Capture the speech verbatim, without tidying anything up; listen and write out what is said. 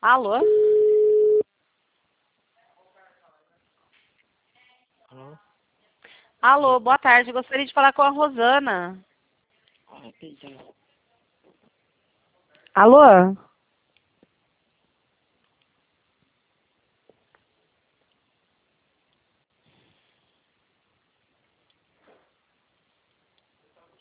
Alô? Alô? Alô, boa tarde. Gostaria de falar com a Rosana. Ah, pediu. Alô?